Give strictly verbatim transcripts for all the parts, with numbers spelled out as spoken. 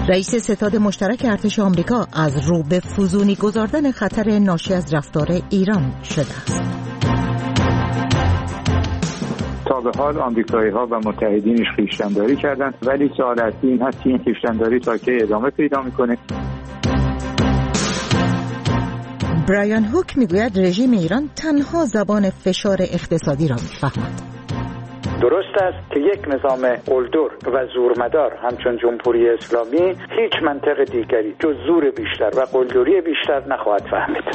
رئیس ستاد مشترک ارتش آمریکا از رو به فزونی گذاردن خطر ناشی از رفتار ایران شده است. تا به حال آمریکایی‌ها و متحدینش خویشتن‌داری کردند، ولی سوال اصلی این هست که این خویشتن‌داری تا کی ادامه پیدا می‌کنه. برایان هوک میگوید رژیم ایران تنها زبان فشار اقتصادی را می‌فهمد. درست است که یک نظام قلدر و زورمدار همچون جمهوری اسلامی هیچ منطق دیگری جز زور بیشتر و قلدری بیشتر نخواهد فهمید.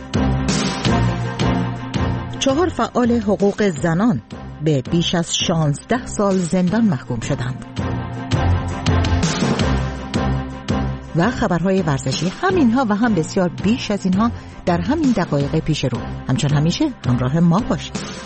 چهار فعال حقوق زنان به بیش از شانزده سال زندان محکوم شدند. و خبرهای ورزشی، همینها و هم بسیار بیش از اینها در همین دقایق پیش رو. همچون همیشه همراه ما باشید.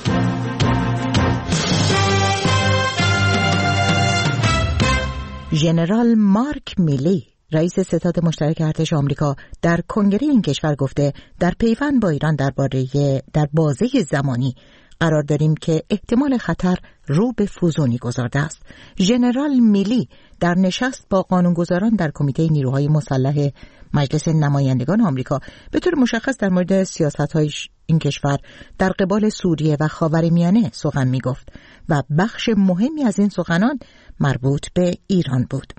ژنرال مارک میلی، رئیس ستاد مشترک ارتش آمریکا، در کنگره این کشور گفته در پیوند با ایران درباره در بازه زمانی قرار داریم که احتمال خطر رو به فزونی گذارده است. ژنرال میلی در نشست با قانونگذاران در کمیته نیروهای مسلح مجلس نمایندگان آمریکا به طور مشخص در مورد سیاست‌های این کشور در قبال سوریه و خاورمیانه سخن می‌گفت و بخش مهمی از این سخنان مربوط به ایران بود.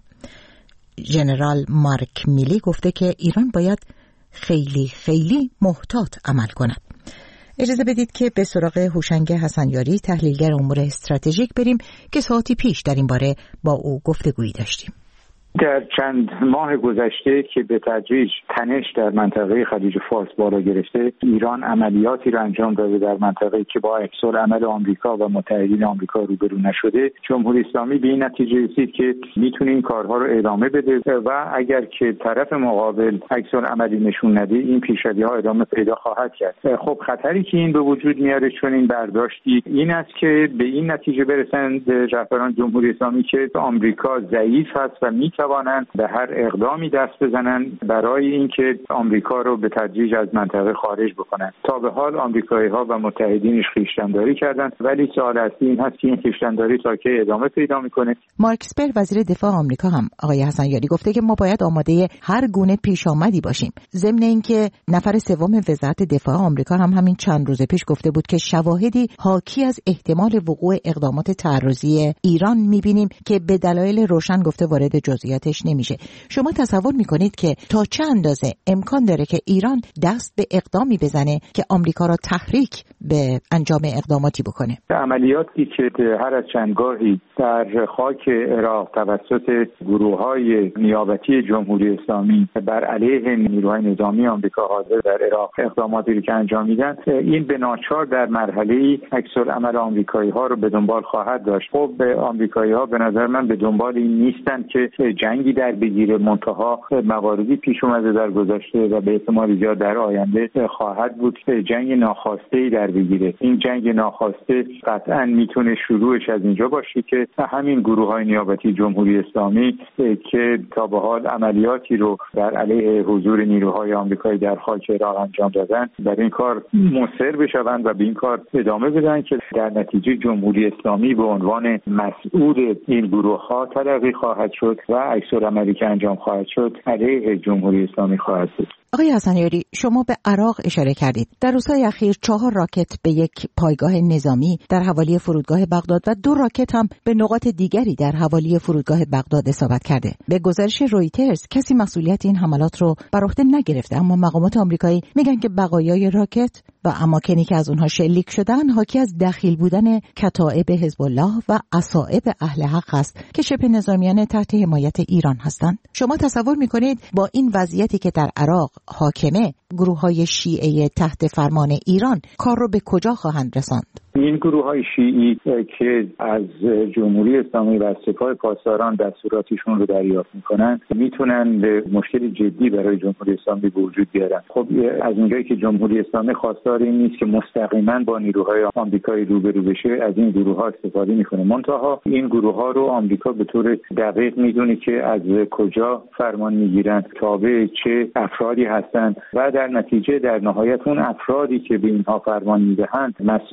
ژنرال مارک میلی گفته که ایران باید خیلی خیلی محتاط عمل کند. اجازه بدید که به سراغ هوشنگ حسنیاری، تحلیلگر امور استراتژیک، بریم که ساعتی پیش در این باره با او گفتگویی داشتیم. در چند ماه گذشته که به تدریج تنش در منطقه خلیج فارس بالا گرفته، ایران عملیاتی را انجام داده در منطقه‌ای که با عکس‌العمل آمریکا و متحدین آمریکا روبرو نشده. جمهوری اسلامی به این نتیجه رسید که میتونه این کارها رو ادامه بده و اگر که طرف مقابل عکس‌العملی نشون نده، این پیشروی‌ها ادامه پیدا خواهد کرد. خب خطری که این به وجود میاره، چون این برداشتی این است که به این نتیجه برسند رهبران جمهوری اسلامی که آمریکا ضعیف است و می توانند به هر اقدامی دست بزنند برای اینکه آمریکا رو به تدریج از منطقه خارج بکنند. تا به حال آمریکایی‌ها و متحدینش خویشتن‌داری کردند، ولی سوال اصلی این هست که این خویشتن‌داری تا کی ادامه پیدا می‌کنه. مارک اسپر، وزیر دفاع آمریکا، هم آقای حسنیاری گفته که ما باید آماده هر گونه پیشامدی باشیم. ضمن اینکه نفر سوم وزارت دفاع آمریکا هم همین چند روز پیش گفته بود که شواهدی حاکی از احتمال وقوع اقدامات تعرضی ایران می‌بینیم که به دلایل روشن گفته وارد جزئیاتش نمیشه. شما تصور میکنید که تا چه اندازه امکان داره که ایران دست به اقدامی بزنه که آمریکا را تحریک به انجام اقداماتی بکنه؟ عملیاتی که هر از چندگاهی در خاک عراق توسط گروه‌های نیابتی جمهوری اسلامی بر علیه نیروهای نظامی آمریکا حاضر در عراق اقداماتی که انجام میدن، این به ناچار در مرحله‌ای عکس‌العمل آمریکایی‌ها رو به دنبال خواهد داشت. خب به آمریکایی‌ها به نظر من به دنبال این نیستن که جنگی در بگیره، منتها مواردی پیش اومده در گذشته و به احتمال زیاد در آینده خواهد بود که جنگ ناخواسته در بگیره. این جنگ ناخواسته قطعاً میتونه شروعش از اینجا باشه که همین گروه‌های نیابتی جمهوری اسلامی که تا به حال عملیاتی رو در علیه حضور نیروهای آمریکایی در خاک عراق انجام دادن، در این کار مصر بشوند و به این کار ادامه بدن که در نتیجه جمهوری اسلامی به عنوان مسئول این گروه‌ها تلقی خواهد شد و عکس‌العملی که انجام خواهد شد علیه جمهوری اسلامی خواهد بود. آقای حسنیاری، شما به عراق اشاره کردید. در روزهای اخیر چهار راکت به یک پایگاه نظامی در حوالی فرودگاه بغداد و دو راکت هم به نقاط دیگری در حوالی فرودگاه بغداد اصابت کرده. به گزارش رویترز کسی مسئولیت این حملات رو بر عهده نگرفته، اما مقامات آمریکایی میگن که بقایای راکت و اماکنی که از اونها شلیک شدن حاکی از دخیل بودن کتائب حزب الله و عصائب اهل حق است که شبه نظامیان تحت حمایت ایران هستند. شما تصور میکنید با این وضعیتی که در عراق حاکمه، گروه‌های شیعه تحت فرمان ایران کار رو به کجا خواهند رساند؟ این گروه‌های شیعی که از جمهوری اسلامی و سپاه پاسداران دستوراتشون رو دریافت میکنن میتونن به مشکل جدی برای جمهوری اسلامی به وجود بیارن. خب از اونجایی که جمهوری اسلامی خواستار این نیست که مستقیما با نیروهای آمریکایی روبرو بشه، از این گروه‌ها استفاده میکنه. منتها این گروه‌ها رو آمریکا به طور دقیق میدونه که از کجا فرمان میگیرن، تابع چه افرادی هستند و در نتیجه در نهایت اون افرادی که به اینها فرمان میدهند مسئول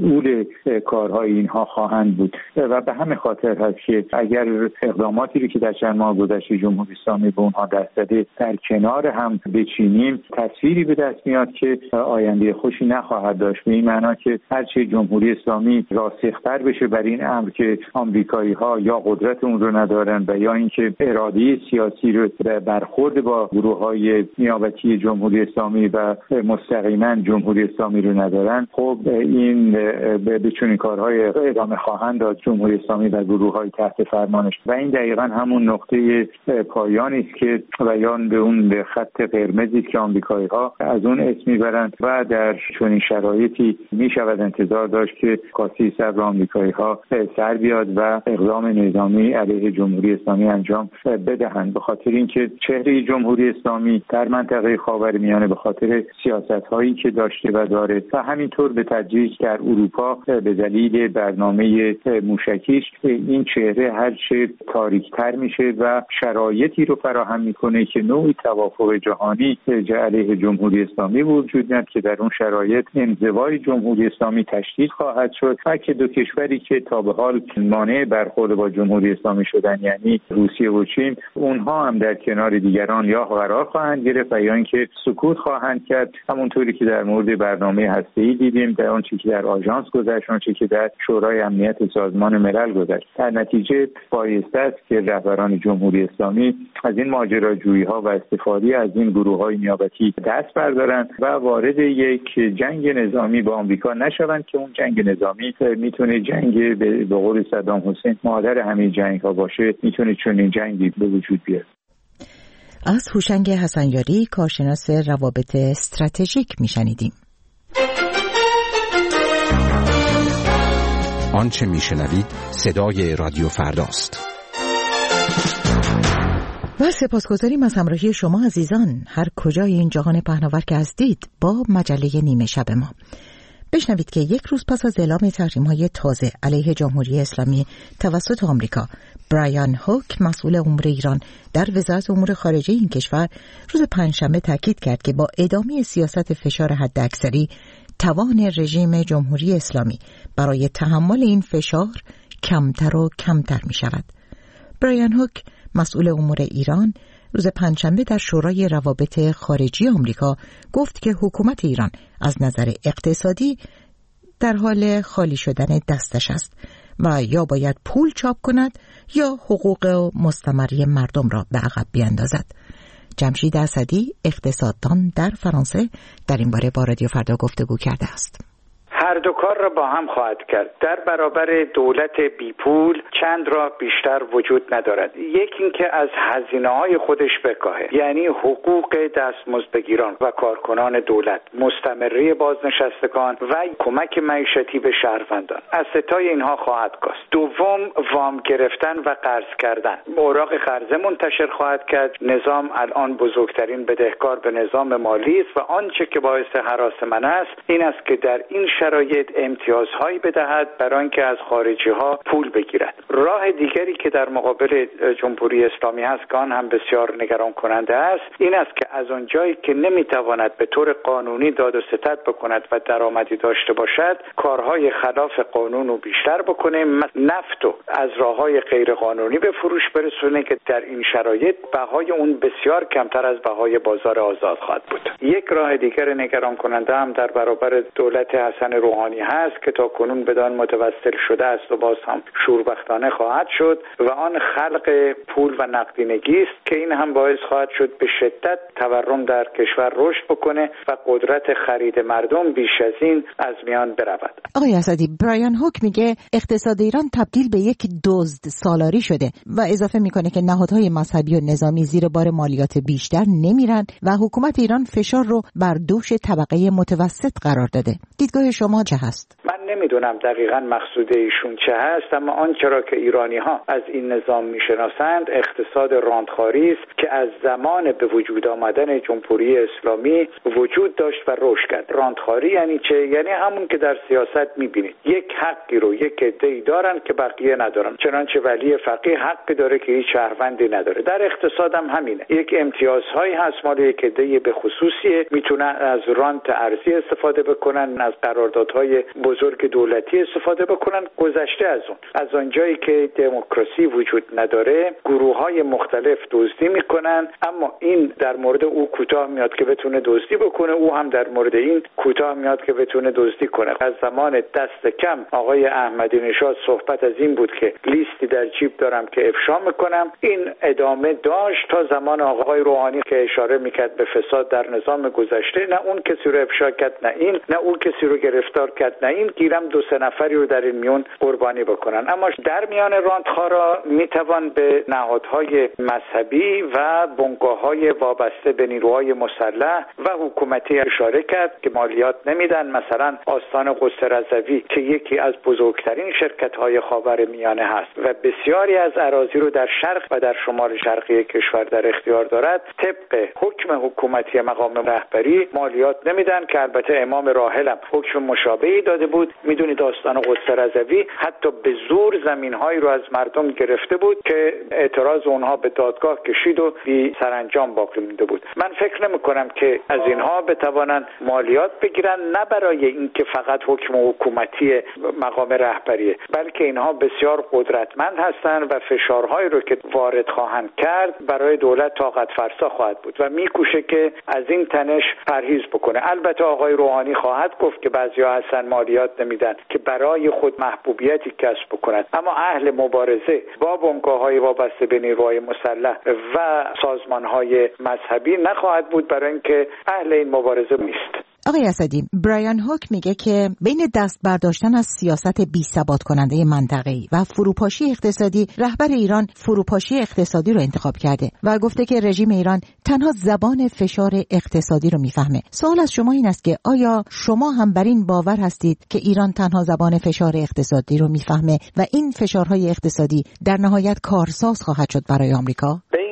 کارهای اینها خواهند بود و به همین خاطر هست که اگر اقداماتی رو که در چند ماه گذشته جمهوری اسلامی به اونها دست داده در کنار هم بچینیم، تصویری به دست میاد که آینده خوشی نخواهد داشت. به این معنا که هرچی جمهوری اسلامی راسختر بشه بر این امر که آمریکایی‌ها یا قدرت اون رو ندارن و یا اینکه اراده سیاسی رو برخورد با گروه‌های نیابتی جمهوری اسلامی و مستقیما جمهوری اسلامی رو ندارن، خب این به چنین کارهای ادامه خواهند داد جمهوری اسلامی و گروه‌های تحت فرمانش و این دقیقاً همون نقطه پایانی است که بیان به اون خط قرمزی که آمریکایی‌ها از اون اسم میبرند و در چنین شرایطی میشود انتظار داشت که کاسه صبر آمریکایی‌ها سر بیاد و اقدام نظامی علیه جمهوری اسلامی انجام بدهند، به خاطر اینکه چهره جمهوری اسلامی در منطقه خاورمیانه به خاطر سیاست‌هایی که داشته و داره و همینطور به تدریج در اروپا به دلیل برنامه موشکیش این چهره هر چه تاریک‌تر میشه و شرایطی رو فراهم میکنه که نوعی توافق جهانی علیه جمهوری اسلامی وجود نداره که در اون شرایط انزوای جمهوری اسلامی تشدید خواهد شد و که دو کشوری که تا به حال مانع برخورد با جمهوری اسلامی شدن یعنی روسیه و چین، اونها هم در کنار دیگران یا قرار خواهند گرفت و یا اینکه سکوت خواهند کرد، همونطوری که در مورد برنامه هسته‌ای دیدیم، در آنچه که در آژانس گذشت، آنچه که در شورای امنیت سازمان ملل گذشت. در نتیجه بایسته است که رهبران جمهوری اسلامی از این ماجراجویی‌ها و استفاده از این گروه‌های نیابتی دست بردارند و وارد یک جنگ نظامی با آمریکا نشوند که اون جنگ نظامی میتونه جنگ به قول صدام حسین مادر همه جنگ‌ها باشه، میتونه چنین جنگی به وجود بیاد. از هوشنگ حسنیاری، کارشناس روابط استراتژیک میشنیدیم. آنچه میشنوید صدای رادیو فرداست. و سپاسگزاریم از همراهی شما عزیزان، هر کجای این جهان پهناور که هستید، با مجله نیمه شب ما. بشنوید که یک روز پس از اعلام تحریم‌های تازه علیه جمهوری اسلامی توسط آمریکا، برایان هوک، مسئول امور ایران در وزارت امور خارجه این کشور، روز پنجشنبه تاکید کرد که با ادامه سیاست فشار حداکثری، توان رژیم جمهوری اسلامی برای تحمل این فشار کمتر و کمتر می شود. برایان هوک، مسئول امور ایران، روز پنجشنبه در شورای روابط خارجی آمریکا گفت که حکومت ایران از نظر اقتصادی در حال خالی شدن دستش است و یا باید پول چاپ کند یا حقوق مستمری مردم را به عقب بیاندازد. جمشید اسدی، اقتصاددان در فرانسه، در این باره با رادیو فردا گفتگو کرده است. هر دو کار را با هم خواهد کرد. در برابر دولت بی پول چند راه بیشتر وجود ندارد. یکی اینکه از هزینه‌های خودش بکاهه، یعنی حقوق دستمزدگیران و کارکنان دولت، مستمری بازنشستگان و کمک معیشتی به شهروندان. از ستای اینها خواهد کاست. دوم، وام گرفتن و قرض کردن. اوراق قرضه منتشر خواهد کرد. نظام الان بزرگترین بدهکار به نظام مالی است و آنچه که باعث هراس من است این است که در این شرایط امتیازهایی بدهد برای اینکه از خارجی ها پول بگیرد. راه دیگری که در مقابل جمهوری اسلامی هست که آن هم بسیار نگران کننده است این است که از آن جایی که نمیتواند به طور قانونی داد و ستد بکند و درآمدی داشته باشد، کارهای خلاف قانون رو بیشتر بکنه، نفت رو از راههای غیر قانونی به فروش برسونه که در این شرایط بهای اون بسیار کمتر از بهای بازار آزاد خواهد بود. یک راه دیگر نگران کننده هم در برابر دولت حسن روحانی هست که تا کنون بدان متوسل شده است و باز هم شوربختانه خواهد شد و آن خلق پول و نقدینگی است که این هم باعث خواهد شد به شدت تورم در کشور رشد بکنه و قدرت خرید مردم بیش از این از میان برود. آقای اسدی، برایان هوک میگه اقتصاد ایران تبدیل به یک دزد سالاری شده و اضافه میکنه که نهادهای مذهبی و نظامی زیر بار مالیات بیشتر نمیرن و حکومت ایران فشار رو بر دوش طبقه متوسط قرار داده. دیدگاه شما چه هست؟ من نمیدونم دقیقاً مقصود ایشون چه هست، اما آنچه را که ایرانی ها از این نظام میشناسند اقتصاد راندخواری است که از زمان به وجود آمدن جمهوری اسلامی وجود داشت و رشد کرد. راندخواری یعنی چه؟ یعنی همون که در سیاست میبینید یک حقی رو یک عده‌ای دارن که بقیه ندارن، چنانچه ولی فقیه حقی داره که هیچ شهروندی نداره. در اقتصاد هم همینه، یک امتیازهایی هست مال یک عده‌ای به خصوصیه، میتونن از رانت ارزی استفاده بکنن، از قراردادهای بزرگ ملک دولتی استفاده بکنن. گذشته از اون از آنجایی که دموکراسی وجود نداره گروه‌های مختلف دزدی میکنن، اما این در مورد او کوتاه میاد که بتونه دزدی بکنه، او هم در مورد این کوتاه میاد که بتونه دزدی کنه. از زمان دست کم آقای احمدی نژاد صحبت از این بود که لیستی در جیب دارم که افشا میکنم. این ادامه داشت تا زمان آقای روحانی که اشاره میکرد به فساد در نظام گذشته، نه اون کسی رو افشا کرد نه این، نه اون کسی رو گرفتار کرد نه این، گیرم دو سه نفری رو در این میون قربانی بکنن. اما در میان راندخارا میتوان به نهادهای مذهبی و بنگاه‌های وابسته به نیروهای مسلح و حکومتی اشاره کرد که مالیات نمیدن. مثلا آستان قدس رضوی که یکی از بزرگترین شرکت‌های خاورمیانه هست و بسیاری از اراضی رو در شرق و در شمال شرقی کشور در اختیار دارد، طبق حکم حکومتی مقام رهبری مالیات نمیدن که البته امام راحل هم حکم مشابهی داده بود. میدونید آستان قدس رضوی حتی به زور زمین‌هایی رو از مردم گرفته بود که اعتراض اونها به دادگاه کشید و بی سرانجام باقی مونده بود. من فکر نمی‌کنم که از اینها بتوانند مالیات بگیرن، نه برای اینکه فقط حکم حکومتی مقام رهبریه، بلکه اینها بسیار قدرتمند هستند و فشارهایی رو که وارد خواهند کرد برای دولت طاقت فرسا خواهد بود و میکوشه که از این تنش پرهیز بکنه. البته آقای روحانی خواهد گفت که بعضیا هستن مالیات نمیدن که برای خود محبوبیتی کسب بکنند، اما اهل مبارزه با بنگاه‌های وابسته به نیروهای مسلح و سازمان‌های مذهبی نخواهد بود، برای اینکه اهل این مبارزه نیست. آقای اسدی، برایان هوک میگه که بین دست برداشتن از سیاست بی ثبات کننده منطقه‌ای و فروپاشی اقتصادی، رهبر ایران فروپاشی اقتصادی رو انتخاب کرده و گفته که رژیم ایران تنها زبان فشار اقتصادی رو میفهمه. سوال از شما این است که آیا شما هم بر این باور هستید که ایران تنها زبان فشار اقتصادی رو میفهمه و این فشارهای اقتصادی در نهایت کارساز خواهد شد برای آمریکا؟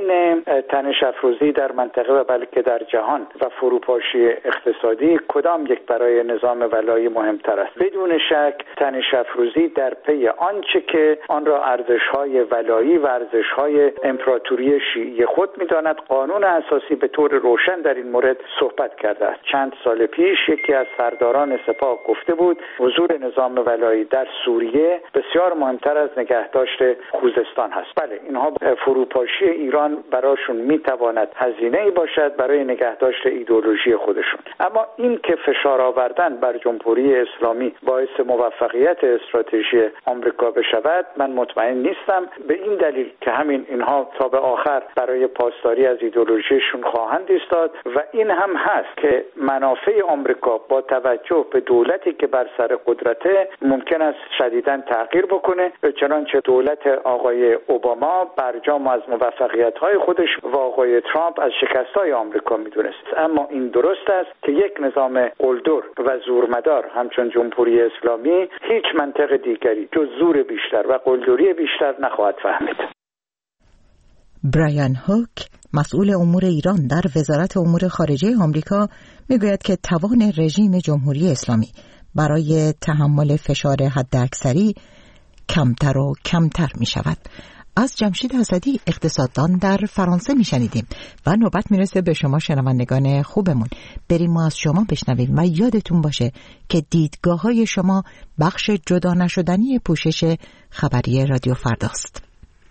تنش افروزی در منطقه و بلکه در جهان و فروپاشی اقتصادی کدام یک برای نظام ولایی مهمتر است؟ بدون شک تنش افروزی در پی آنچه که آن را ارزش‌های ولایی و ارزش‌های امپراتوری شیعی خود می‌داند. قانون اساسی به طور روشن در این مورد صحبت کرده است. چند سال پیش یکی از سرداران سپاه گفته بود حضور نظام ولایی در سوریه بسیار مهمتر از نگهداشت خوزستان هست. بله، اینها فروپاشی ایران براشون میتواند هزینه‌ای باشد برای نگهداشت ایدئولوژی خودشون، اما این که فشار آوردن بر جمهوری اسلامی باعث موفقیت استراتژی آمریکا بشود من مطمئن نیستم، به این دلیل که همین اینها تا به آخر برای پاسداری از ایدئولوژیشون خواهند ایستاد و این هم هست که منافع آمریکا با توجه به دولتی که بر سر قدرته ممکن است شدیداً تغییر بکنه، چنانچه دولت آقای اوباما برجام از موفقیت‌های خودش و آقای ترامپ از شکست‌های آمریکا می‌دونست. اما این درست است که یک نظام قلدر و زورمدار همچون جمهوری اسلامی هیچ منطق دیگری جز زور بیشتر و قلدری بیشتر نخواهد فهمید. برایان هوک، مسئول امور ایران در وزارت امور خارجه آمریکا، میگوید که توان رژیم جمهوری اسلامی برای تحمل فشار حداکثری کمتر و کمتر می شود. از جمشید اسدی، اقتصاددان در فرانسه میشنیدیم و نوبت میرسه به شما شنوندگان خوبمون. بریم ما از شما بشنویم و یادتون باشه که دیدگاه های شما بخش جدا نشدنی پوشش خبری رادیو فرداست.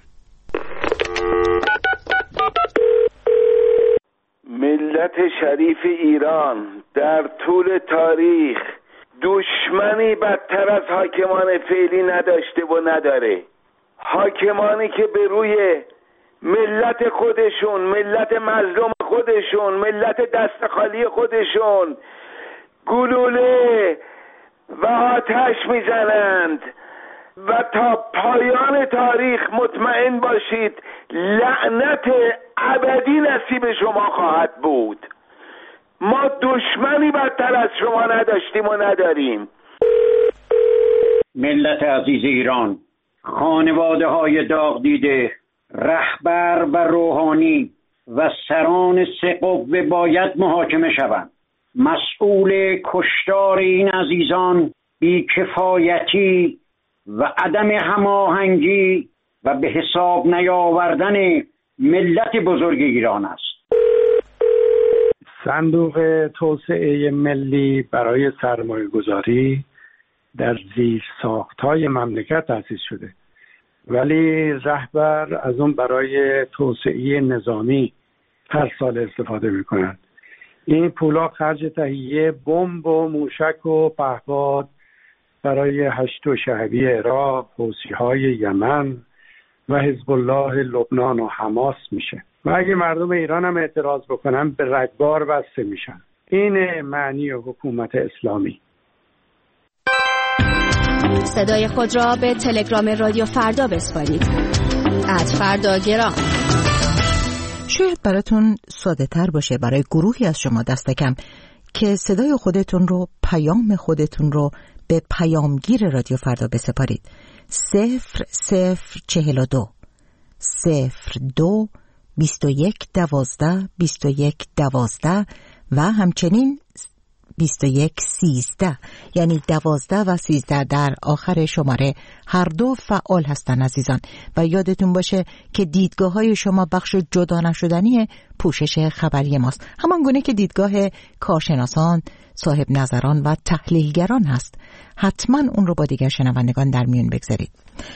ملت شریف ایران در طول تاریخ دشمنی بدتر از حاکمان فعلی نداشته و نداره. حاکمانی که به روی ملت خودشون، ملت مظلوم خودشون، ملت دست خالی خودشون گلوله و آتش میزنند و تا پایان تاریخ مطمئن باشید لعنت ابدی نصیب شما خواهد بود. ما دشمنی بدتر از شما نداشتیم و نداریم. ملت عزیز ایران، خانواده های داغ دیده، رهبر و روحانی و سران سه قوه باید محاکمه شوند. مسئول کشتار این عزیزان بی‌کفایتی و عدم هماهنگی و به حساب نیاوردن ملت بزرگ ایران است. صندوق توسعه ملی برای سرمایه گذاری در زیر ساخت‌های مملکت تأسیس شده، ولی رهبر از اون برای توسعه نظامی هر سال استفاده میکنن. این پولا خرج تهیه بمب و موشک و پهپاد برای هشت و شعبی عراق، حوثی‌های یمن و حزب الله لبنان و حماس میشه و اگه مردم ایران هم اعتراض بکنن به رگبار بسته میشن. این معنی حکومت اسلامی. صدای خود را به تلگرام رادیو فردا بسپارید. ات فردا گرام. شاید براتون ساده تر باشه برای گروهی از شما دست کم که صدای خودتون رو، پیام خودتون رو به پیامگیر رادیو فردا بسپارید. صفر صفر چهل و دو صفر دو بیست و یک دوازده بیست و یک دوازده و همچنین بیست و یک سیزده، یعنی دوازده و سیزده در آخر شماره هر دو فعال هستن عزیزان. و یادتون باشه که دیدگاه های شما بخش جدا نشدنی پوشش خبری ماست، همان گونه که دیدگاه کارشناسان، صاحب نظران و تحلیلگران هست. حتما اون رو با دیگر شنوندگان در میون بگذارید.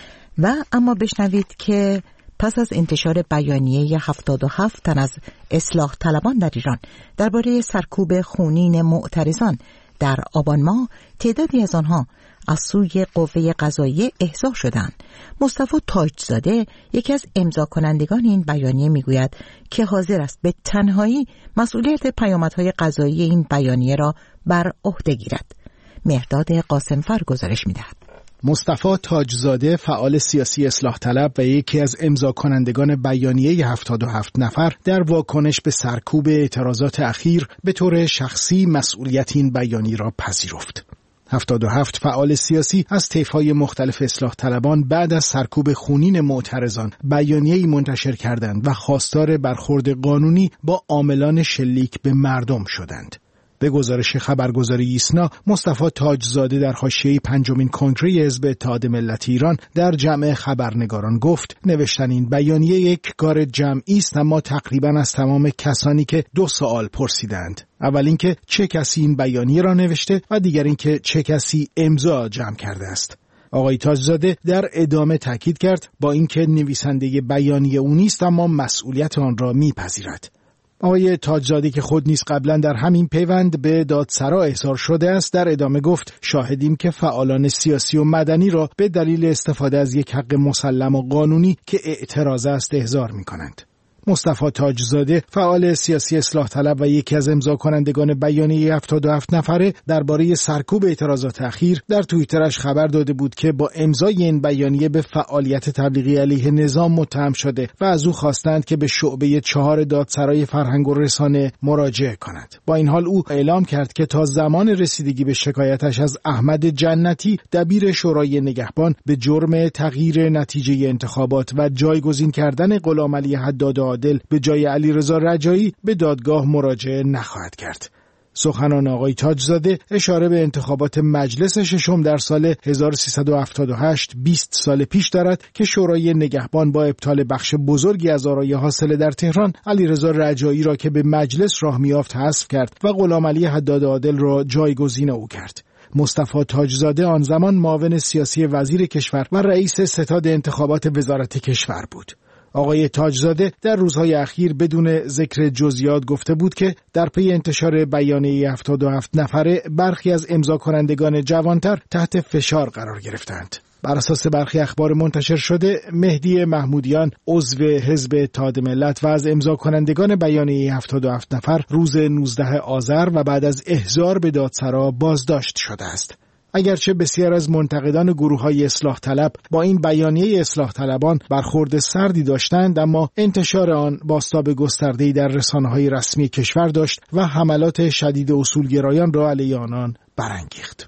و اما بشنوید که پس از انتشار بیانیه هفتاد و هفت تن از اصلاح طلبان در ایران درباره سرکوب خونین معترضان در آبان ماه، تعدادی از آنها از سوی قوه قضاییه احضار شدند. مصطفی تاجزاده، یکی از امضا کنندگان این بیانیه، میگوید که حاضر است به تنهایی مسئولیت پیامدهای قضایی این بیانیه را بر عهده گیرد. مهرداد قاسمفر گزارش می‌دهد. مصطفی تاجزاده، فعال سیاسی اصلاح طلب و یکی از امضا کنندگان بیانیه هفتاد و هفت نفر، در واکنش به سرکوب اعتراضات اخیر به طور شخصی مسئولیت این بیانیه را پذیرفت. هفتاد و هفت فعال سیاسی از طیف‌های مختلف اصلاح طلبان بعد از سرکوب خونین معترضان بیانیه‌ای منتشر کردند و خواستار برخورد قانونی با عاملان شلیک به مردم شدند. به گزارش خبرگزاری ایسنا، مصطفی تاجزاده در حاشیه پنجمین کنگره حزب اتحاد ملت ایران در جمع خبرنگاران گفت: نوشتن این بیانیه یک کار جمعی است، اما تقریبا از تمام کسانی که دو سوال پرسیدند. اول اینکه چه کسی این بیانیه را نوشته و دیگر اینکه چه کسی امضا جمع کرده است. آقای تاجزاده در ادامه تاکید کرد با اینکه نویسنده بیانیه او نیست، اما مسئولیت آن را میپذیرد. آقای تاجزاده که خود نیز قبلا در همین پیوند به دادسرا احضار شده است، در ادامه گفت: شاهدیم که فعالان سیاسی و مدنی را به دلیل استفاده از یک حق مسلم و قانونی که اعتراض است احضار می‌کنند. مصطفی تاجزاده، فعال سیاسی اصلاح طلب و یکی از امضا کنندگان بیانیه هفتاد و هفت نفره درباره سرکوب اعتراضات اخیر، در توییترش خبر داده بود که با امضای این بیانیه به فعالیت تبلیغی علیه نظام متهم شده و از او خواستند که به شعبه چهار دادسرای فرهنگ و رسانه مراجعه کند. با این حال او اعلام کرد که تا زمان رسیدگی به شکایتش از احمد جنتی، دبیر شورای نگهبان، به جرم تغییر نتیجه انتخابات و جایگزین کردن غلامعلی حداد عادل به جای علیرضا رجایی، به دادگاه مراجعه نخواهد کرد. سخنان آقای تاجزاده اشاره به انتخابات مجلس ششم در سال هزار و سیصد و هفتاد و هشت، بیست سال پیش دارد که شورای نگهبان با ابطال بخش بزرگی از آرای حاصله در تهران، علیرضا رجایی را که به مجلس راه میافت حذف کرد و غلامعلی حداد عادل را جایگزین او کرد. مصطفی تاجزاده آن زمان معاون سیاسی وزیر کشور و رئیس ستاد انتخابات وزارت کشور بود. آقای تاجزاده در روزهای اخیر بدون ذکر جزئیات گفته بود که در پی انتشار بیانیه هفتاد و هفت نفره، برخی از امضا کنندگان جوانتر تحت فشار قرار گرفتند. بر اساس برخی اخبار منتشر شده، مهدی محمودیان، عضو حزب اتحاد ملت و از امضا کنندگان بیانیه هفتاد و هفت نفر، روز نوزدهم آذر و بعد از احضار به دادسرا بازداشت شده است. اگرچه بسیار از منتقدان گروه‌های اصلاح طلب با این بیانیه اصلاح طلبان برخورد سردی داشتند، اما انتشار آن بازتاب گسترده‌ای در رسانه‌های رسمی کشور داشت و حملات شدید اصولگرایان را علیه آنان برانگیخت.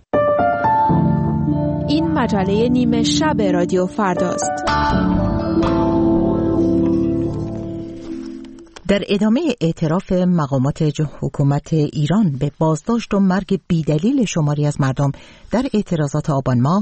این مجله نیمه شب رادیو فرداست. در ادامه اعتراف مقامات حکومت ایران به بازداشت و مرگ بیدلیل شماری از مردم در اعتراضات آبان ماه،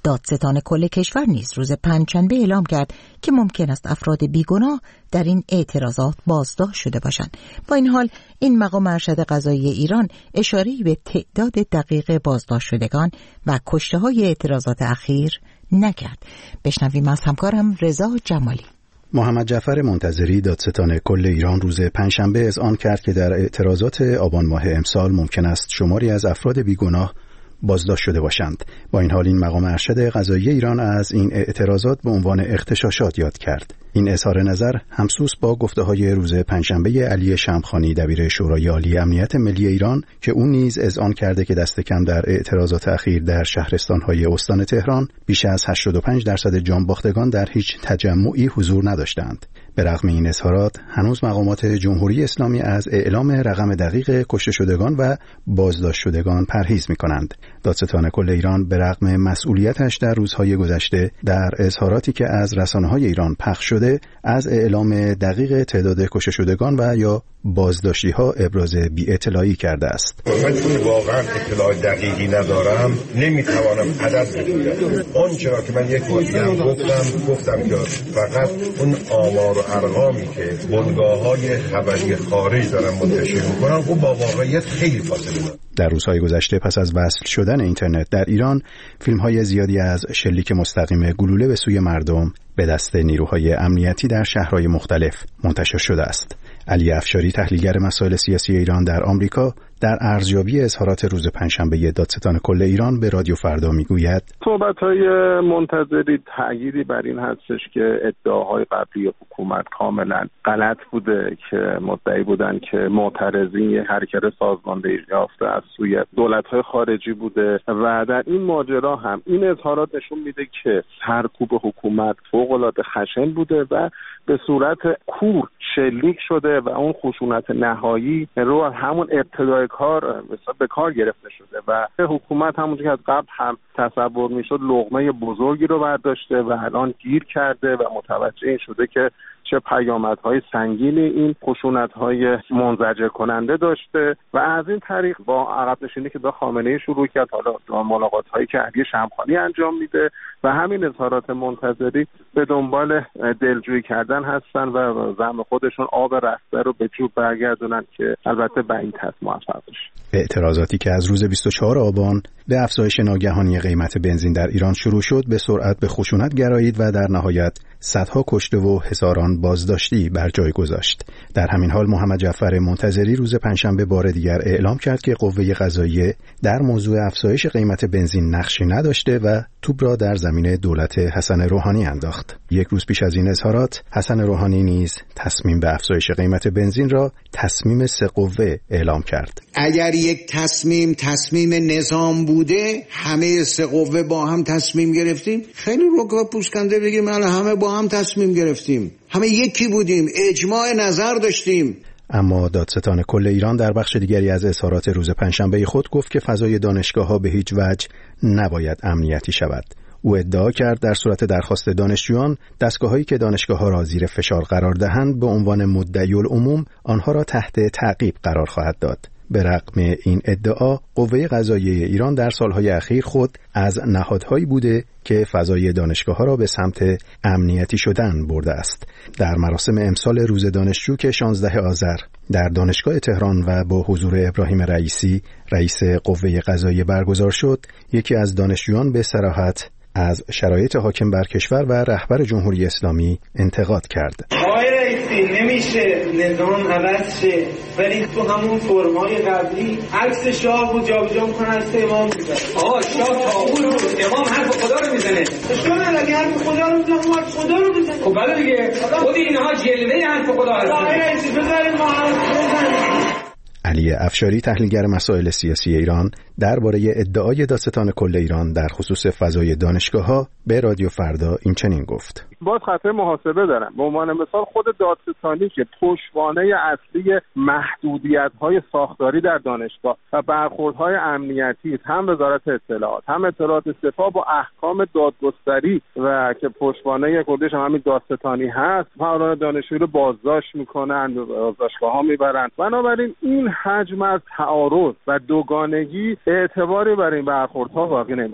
دادستان کل کشور نیز روز پنجشنبه اعلام کرد که ممکن است افراد بیگناه در این اعتراضات بازداشت شده باشند. با این حال این مقام ارشد قضایی ایران اشاره‌ای به تعداد دقیق بازداشت شدگان و کشته‌های اعتراضات اخیر نکرد. بشنویم از همکارم رضا جمالی. محمد جعفر منتظری دادستان کل ایران روز پنجشنبه اذعان کرد که در اعتراضات آبان ماه امسال ممکن است شماری از افراد بیگناه بازداشت شده باشند. با این حال این مقام ارشد قضایی ایران از این اعتراضات به عنوان اغتشاشات یاد کرد. این اظهار نظر همسوس با گفته‌های روز پنجشنبه علی شمخانی دبیر شورای عالی امنیت ملی ایران که او نیز اذعان کرده که دست کم در اعتراضات اخیر در شهرستان‌های استان تهران بیش از هشتاد و پنج درصد جانباختگان در هیچ تجمعی حضور نداشتند. به رغم این اظهارات هنوز مقامات جمهوری اسلامی از اعلام رقم دقیق کشته شدگان و بازداشت شدگان پرهیز می‌کنند. دادستان کل ایران به رغم مسئولیتش در روزهای گذشته در اظهاراتی که از رسانه‌های ایران پخش شده از اعلام دقیق تعداد کشته شدگان و یا بازداشتی‌ها ابراز بی‌اطلاعی کرده است. من چون واقعا اطلاع دقیقی ندارم نمیتوانم عدد بگویم. اون چرا که من یک باری هم گفتم گفتم که فقط اون آمار و ارقامی که بنگاه‌های خبری خارج دارن منتشر می‌کنن اون با واقعیت خیلی فاصله داره. در روزهای گذشته پس از وصل شدن اینترنت در ایران فیلم‌های زیادی از شلیک مستقیم گلوله به سوی مردم به دست نیروهای امنیتی در شهرهای مختلف منتشر شده است. علی افشاری تحلیلگر مسائل سیاسی ایران در آمریکا در ارزیابی اظهارات روز پنجشنبه دادستان کل ایران به رادیو فردا میگوید صحبت‌های منتظری تأکیدی بر این هستش که ادعاهای قبلی حکومت کاملا غلط بوده که مدعی بودن که معترضین حرکت سازماندهی یافته از سوی دولت‌های خارجی بوده و در این ماجرا هم این اظهارات نشون میده که سرکوب حکومت فوق‌العاده خشن بوده و به صورت کور شلیک شده و اون خشونت نهایی رو همون ابتدای کار به کار گرفته شده و حکومت همونجوری که از قبل هم تصور میشد لقمه بزرگی رو برداشته و الان گیر کرده و متوجه این شده که چه پیامدهای سنگینی این خشونت‌های منزجر کننده داشته و از این طریق با عقب نشینی که با خامنه‌ای شروع کرد حالا ملاقات‌هایی که علی شمخانی انجام میده و همین اظهارات منتظری به دنبال دلجویی کردن هستن و زعم خودشون آب رفته رو به جوب برگردونن که البته بعید هست موفق بشه. اعتراضاتی که از روز بیست و چهارم آبان به افزایش ناگهانی قیمت بنزین در ایران شروع شد به سرعت به خشونت گرایید و در نهایت صدها کشته و هزاران بازداشتی بر جای گذاشت. در همین حال محمد جعفر منتظری روز پنجشنبه بار دیگر اعلام کرد که قوه قضاییه در موضوع افزایش قیمت بنزین نقشی نداشته و توپ را در زمین دولت حسن روحانی انداخت. یک روز پیش از این اظهارات حسن روحانی نیز تصمیم به افزایش قیمت بنزین را تصمیم سه قوه اعلام کرد. اگر یک تصمیم تصمیم نظام بوده همه سه قوه با هم تصمیم گرفتیم خیلی رک و پوسکنده بگیم الان همه با هم تصمیم گرفتیم همه یکی بودیم اجماع نظر داشتیم. اما دادستان کل ایران در بخش دیگری از اظهارات روز پنجشنبه خود گفت که فضای دانشگاه‌ها به هیچ وجه نباید امنیتی شود. او ادعا کرد در صورت درخواست دانشجویان دستگاه‌هایی که دانشگاه‌ها را زیر فشار قرار دهند به عنوان مدعی العموم آنها را تحت تعقیب قرار خواهد داد. به رغم این ادعا قوه قضاییه ایران در سالهای اخیر خود از نهادهایی بوده که فضای دانشگاه‌ها را به سمت امنیتی شدن برده است. در مراسم امسال روز دانشجو که شانزده آذر در دانشگاه تهران و با حضور ابراهیم رئیسی رئیس قوه قضاییه برگزار شد، یکی از دانشجویان به صراحت از شرایط حاکم بر کشور و رهبر جمهوری اسلامی انتقاد کرد. آقای رئیسی نمیشه نظام عوض شه ولی تو همون فرمای قبلی عکس شاه بود جابجا میکنه عکس امام میذاره. آقا شاه طاغوت بود امام حرف خدا رو میزنه. اشکال نداره اگه حرف خدا رو میزنه ما خدا رو میزنه. خب بله دیگه خود اینها جلوه حرف خدا هست. آقای رئیسی بذارید ما حرف بزنیم. علی افشاری تحلیلگر مسائل سیاسی ایران درباره ادعای دادستان کل ایران در خصوص فضای دانشگاه‌ها به رادیو فردا این چنین گفت. باز خطر محاسبه دارم. به عنوان مثال خود دادستانی که پشتوانه اصلی محدودیت‌های ساختاری در دانشگاه و برخوردهای امنیتی هم وزارت اطلاعات هم اطلاعات سپاه با احکام دادگستری و که پشتوانه کلش همین دادستانی هست فعالان دانشجویی رو بازداشت می‌کنن بازداشتگاه‌ها میبرن. بنابراین این حجم از تعارض و دوگانگی اعتباری برای این برخوردها واقع نمیشه.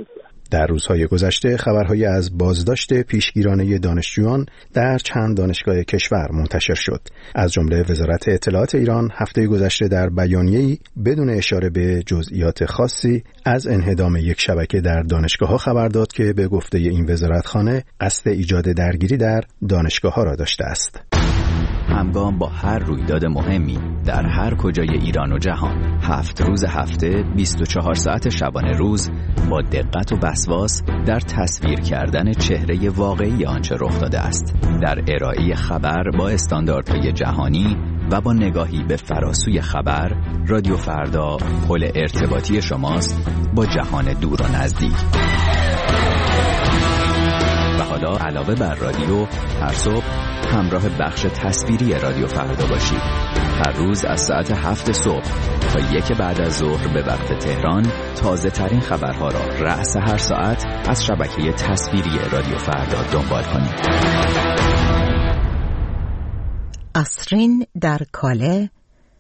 در روزهای گذشته خبرهایی از بازداشت پیشگیرانه دانشجویان در چند دانشگاه کشور منتشر شد. از جمله وزارت اطلاعات ایران هفته گذشته در بیانیه‌ای بدون اشاره به جزئیات خاصی از انهدام یک شبکه در دانشگاه‌ها خبر داد که به گفته این وزارتخانه قصد ایجاد درگیری در دانشگاه‌ها را داشته است. همگام با هر رویداد مهمی در هر کجای ایران و جهان، هفت روز هفته، بیست و چهار ساعت شبانه روز، با دقت و وسواس در تصویر کردن چهره واقعی آنچه رخ داده است، در ارائه خبر با استانداردهای جهانی و با نگاهی به فراسوی خبر، رادیو فردا پل ارتباطی شماست با جهان دور و نزدیک. و حالا علاوه بر رادیو، هر صبح همراه بخش تصویری رادیو فردا باشید. هر روز از ساعت هفت صبح تا یک بعد از ظهر به وقت تهران تازه ترین خبرها را رأس هر ساعت از شبکه تصویری رادیو فردا دنبال کنید. اسرین در کاله،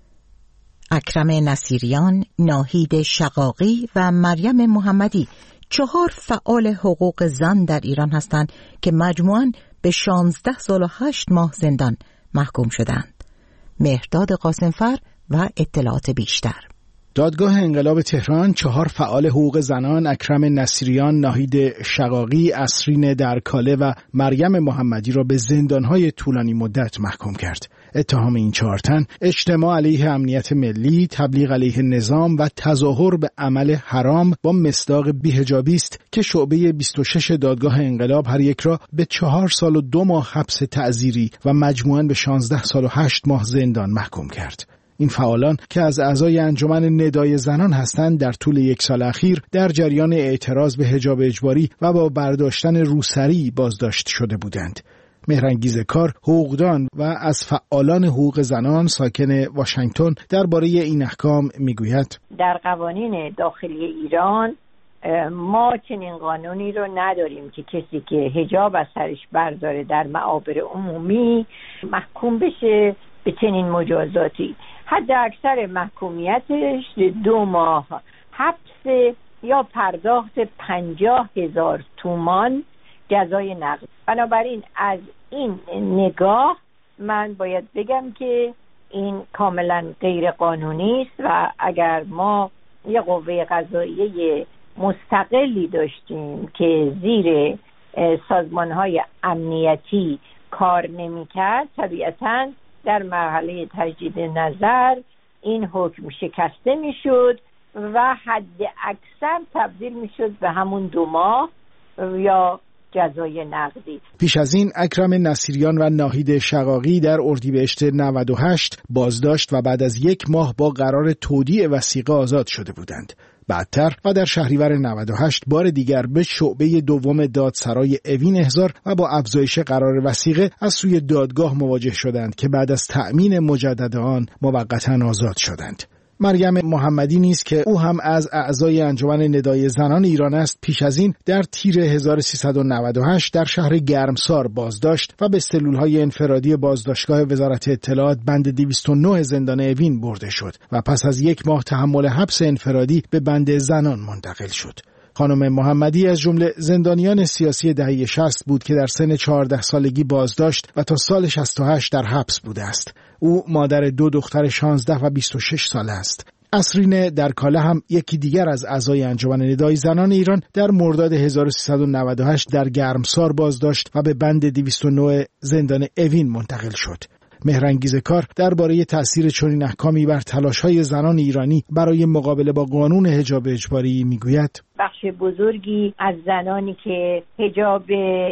اکرم نصیریان، ناهید شقاقی و مریم محمدی چهار فعال حقوق زن در ایران هستند که مجموعاً به شانزده سال و هشت ماه زندان محکوم شدند. مهرداد قاسمفر و اطلاعات بیشتر. دادگاه انقلاب تهران چهار فعال حقوق زنان، اکرم نصیریان، ناهید شقاقی، اسرین در کاله و مریم محمدی را به زندانهای طولانی مدت محکوم کرد. اتهام این چهار تن اجتماع علیه امنیت ملی، تبلیغ علیه نظام و تظاهر به عمل حرام با مصداق بی‌حجابی است که شعبه بیست و شش دادگاه انقلاب هر یک را به چهار سال و دو ماه حبس تعزیری و مجموعاً به شانزده سال و هشت ماه زندان محکوم کرد. این فعالان که از اعضای انجمن ندای زنان هستند در طول یک سال اخیر در جریان اعتراض به حجاب اجباری و با برداشتن روسری بازداشت شده بودند. مهرانگیز کار، حقوقدان و از فعالان حقوق زنان ساکن واشنگتن درباره این احکام میگوید: در قوانین داخلی ایران ما چنین قانونی رو نداریم که کسی که حجاب از سرش برداره در معابر عمومی محکوم بشه به چنین مجازاتی. حد اکثر محکومیتش دو ماه حبس یا پرداخت پنجاه هزار تومان جزای نقد. بنابراین از این نگاه من باید بگم که این کاملا غیر قانونی است و اگر ما یه قوه قضاییه مستقلی داشتیم که زیر سازمان‌های امنیتی کار نمی‌کرد، طبیعتاً در مرحله تجدید نظر این حکم شکسته میشد و حد اکثر تبدیل میشد به همون دو ماه یا جزای نقدی. پیش از این اکرم نصیریان و ناهید شقاقی در اردیبهشت نود و هشت بازداشت و بعد از یک ماه با قرار تودیع وثیقه آزاد شده بودند. بعدتر و در شهریور نود و هشت بار دیگر به شعبه دوم دادسرای اوین احضار و با افزایش قرار وثیقه از سوی دادگاه مواجه شدند که بعد از تأمین مجدد آن موقتاً آزاد شدند. مریم محمدی نیز که او هم از اعضای انجمن ندای زنان ایران است، پیش از این در تیر هزار و سیصد و نود و هشت در شهر گرمسار بازداشت و به سلولهای انفرادی بازداشتگاه وزارت اطلاعات بند دویست و نه زندان اوین برده شد و پس از یک ماه تحمل حبس انفرادی به بند زنان منتقل شد. خانم محمدی از جمله زندانیان سیاسی دهه شصت بود که در سن چهارده سالگی بازداشت و تا سال شصت و هشت در حبس بوده است. او مادر دو دختر شانزده و بیست و شش ساله است. اسرین در کاله هم یکی دیگر از اعضای انجمن ندای زنان ایران در مرداد هزار و سیصد و نود و هشت در گرمسار بازداشت و به بند دویست و نه زندان اوین منتقل شد. مهرانگیز کار درباره تأثیر چنین احکامی بر تلاش‌های زنان ایرانی برای مقابله با قانون حجاب اجباری میگوید: بخش بزرگی از زنانی که حجاب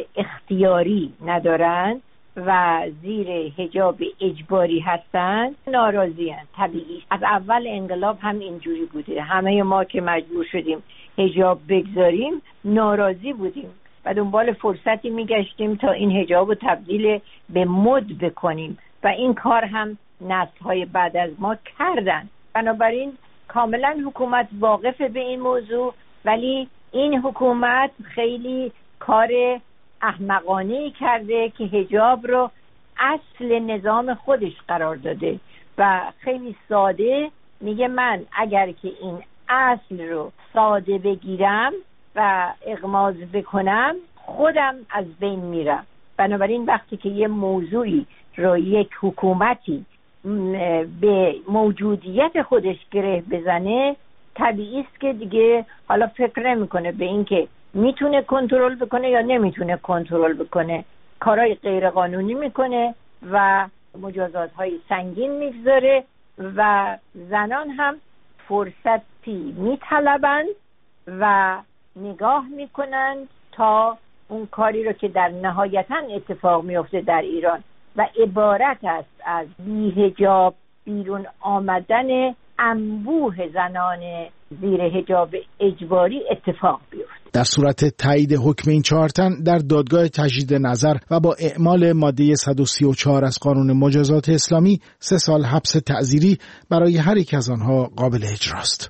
اختیاری ندارند و زیر حجاب اجباری هستند ناراضی هستند. طبیعی از اول انقلاب هم اینجوری بوده. همه ما که مجبور شدیم حجاب بگذاریم ناراضی بودیم و دنبال فرصتی میگشتیم تا این حجاب رو تبدیل به مد بکنیم و این کار هم نسل‌های بعد از ما کردن. بنابراین کاملا حکومت واقفه به این موضوع، ولی این حکومت خیلی کار احمقانه‌ای کرده که حجاب رو اصل نظام خودش قرار داده و خیلی ساده میگه من اگر که این اصل رو ساده بگیرم و اغماض بکنم خودم از بین میرم. بنابراین وقتی که یه موضوعی رو یک حکومتی به موجودیت خودش گره بزنه، طبیعی است که دیگه حالا فکر نمیکنه به این که میتونه کنترل بکنه یا نمیتونه کنترل بکنه، کارهای غیر قانونی میکنه و مجازات های سنگین میگذاره و زنان هم فرصتی میطلبند و نگاه میکنند تا اون کاری رو که در نهایتاً اتفاق میفته در ایران و عبارت است از بی‌حجاب بیرون آمدن انبوه زنان زیر حجاب اجباری اتفاق بیفته. در صورت تایید حکم این چهار تن در دادگاه تجدید نظر و با اعمال ماده صد و سی و چهار از قانون مجازات اسلامی سه سال حبس تعزیری برای هر یک از آنها قابل اجراست.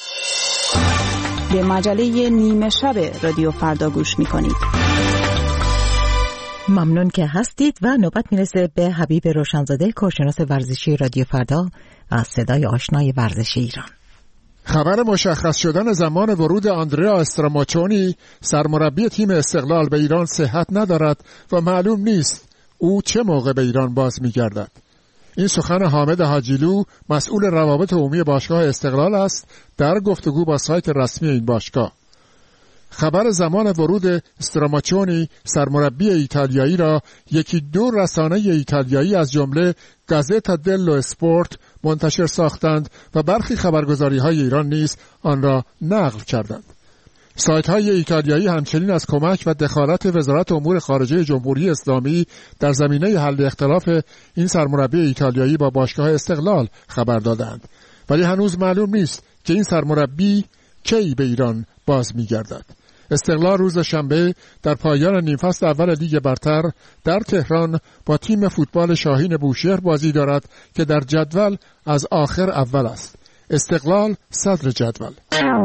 به مجله نیمه شب رادیو فردا گوش می‌کنید. ممنون که هستید و نوبت میرسه به حبیب روشنزاده، کارشناس ورزشی رادیو فردا و صدای آشنای ورزش ایران. خبر مشخص شدن زمان ورود آندریا استراماچونی سرمربی تیم استقلال به ایران صحت ندارد و معلوم نیست او چه موقع به ایران باز می‌گردد. این سخن حامد حاجیلو مسئول روابط عمومی باشگاه استقلال است در گفتگو با سایت رسمی این باشگاه. خبر زمان ورود استراماچونی سرمربی ایتالیایی را یکی دو رسانه ایتالیایی از جمله گازتا دلو اسپورت منتشر ساختند و برخی خبرگزاری‌های ایران نیز آن را نقل کردند. سایت‌های ایتالیایی همچنین از کمک و دخالت وزارت امور خارجه جمهوری اسلامی در زمینه حل اختلاف این سرمربی ایتالیایی با باشگاه استقلال خبر دادند، ولی هنوز معلوم نیست که این سرمربی کی به ایران باز می‌گردد. استقلال روز شنبه در پایان نیم فصل اول لیگ برتر در تهران با تیم فوتبال شاهین بوشهر بازی دارد که در جدول از آخر اول است. استقلال صدر جدول.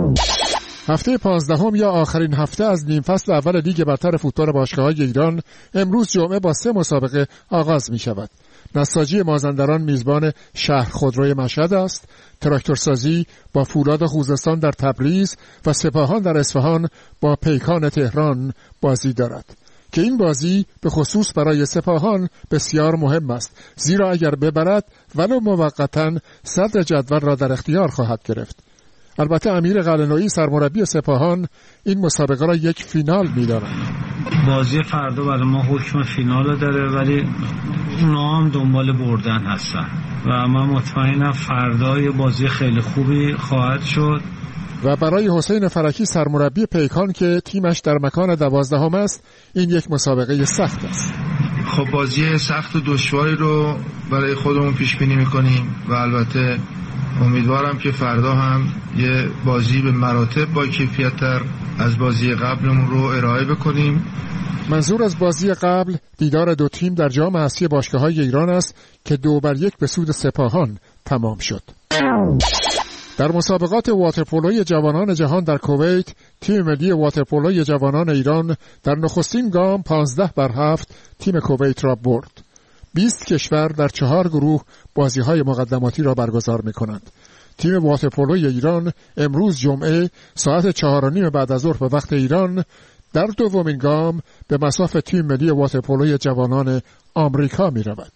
هفته پانزدهم یا آخرین هفته از نیم فصل اول لیگ برتر فوتبال باشگاه‌های ایران امروز جمعه با سه مسابقه آغاز می شود. نساجی مازندران میزبان شهر خودروی مشهد است، تراکتورسازی با فولاد خوزستان در تبریز و سپاهان در اصفهان با پیکان تهران بازی دارد که این بازی به خصوص برای سپاهان بسیار مهم است، زیرا اگر ببرد ولو موقتاً صدر جدول را در اختیار خواهد گرفت. البته امیر قلعه‌نویی سرمربی سپاهان این مسابقه را یک فینال می‌داند. بازی فردا برای ما حکم فینال داره، ولی اونا هم دنبال بردن هستن و من مطمئنم فردا یه بازی خیلی خوبی خواهد شد. و برای حسین فرکی سرمربی پیکان که تیمش در مکان دوازدهم است این یک مسابقه سخت است. خب بازی سخت و دشواری رو برای خودمون پیش بینی می‌کنیم و البته امیدوارم که فردا هم یه بازی به مراتب با کیفیت‌تر از بازی قبلمون رو ارائه بکنیم. منظور از بازی قبل دیدار دو تیم در جام حذفی باشگاه‌های ایران است که دو بر یک به سود سپاهان تمام شد. در مسابقات واترپولوی جوانان جهان در کویت تیم ملی واترپولوی جوانان ایران در نخستین گام پانزده بر هفت تیم کویت را برد. بیست کشور در چهار گروه بازی‌های مقدماتی را برگزار می‌کنند. تیم واترپولوی ایران امروز جمعه ساعت چهار و نیم بعد از ظهر به وقت ایران در دومین گام به مصاف تیم ملی واترپولوی جوانان آمریکا می‌رود.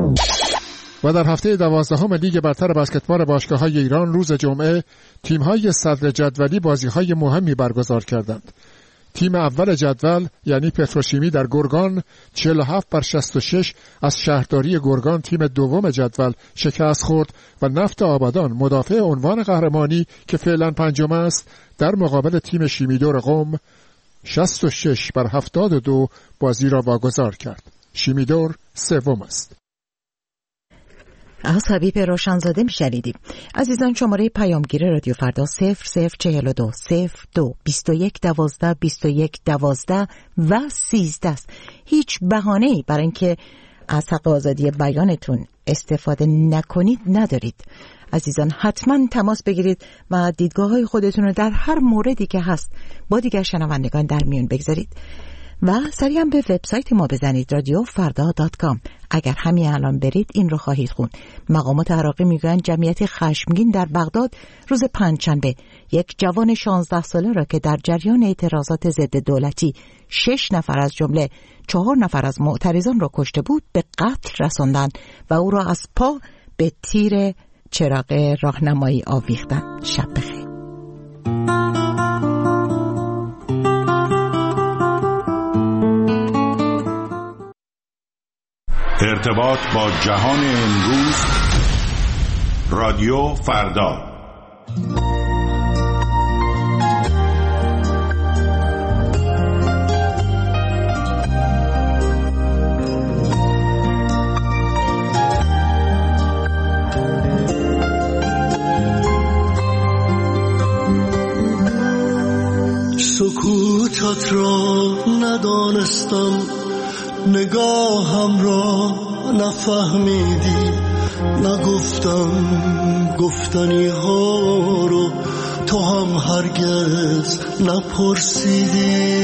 و در هفته دوازدهم لیگ برتر بسکتبال باشگاه‌های ایران روز جمعه تیم‌های صدر جدولی بازی‌های مهمی برگزار کردند. تیم اول جدول یعنی پتروشیمی در گرگان چهل و هفت بر شصت و شش از شهرداری گرگان تیم دوم جدول شکست خورد و نفت آبادان مدافع عنوان قهرمانی که فعلا پنجم است در مقابل تیم شیمیدور قم شصت و شش بر هفتاد و دو بازی را واگذار کرد. شیمیدور سوم است. از حبیب روشنزاده میشنیدیم. عزیزان شماره پیامگیر رادیو فردا صفر صفر چهل و دو صفر دو بیست و یک دوازده بیست و یک دوازده و سیزده است. هیچ بهانه‌ای برای اینکه از حق آزادی بیانتون استفاده نکنید ندارید. عزیزان حتما تماس بگیرید و دیدگاه های خودتون رو در هر موردی که هست با دیگر شنوندگان در میون بگذارید. و سریعا به وبسایت ما بزنید رادیو فردا دات کام. اگر همین الان برید این رو خواهید خوند. مقامات عراقی میگویند جمعیت خشمگین در بغداد روز پنجشنبه یک جوان شانزده ساله را که در جریان اعتراضات ضد دولتی شش نفر از جمله چهار نفر از معترضان را کشته بود به قتل رساندند و او را از پا به تیر چراغ راهنمایی آویختند. شب بخیر. ارتباط با جهان امروز، رادیو فردا. سکوتت را ندانستم، نگاهم را نفهمیدی، نگفتم گفتنی ها رو تو هم هرگز نپرسیدی.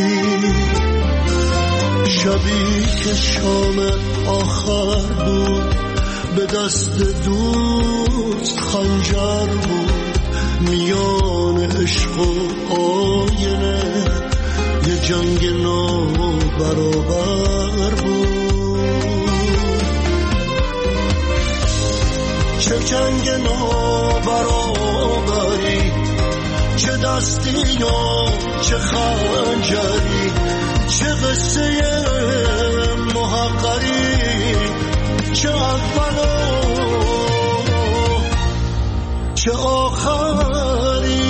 شبی که شام آخر بود به دست دوست خنجر بود، میان عشق و آینه یه جنگ نابرابر بود. چه جنگ نابرابری، چه دستی و چه خنجری، چه قصه محقری، چه اول و چه آخری.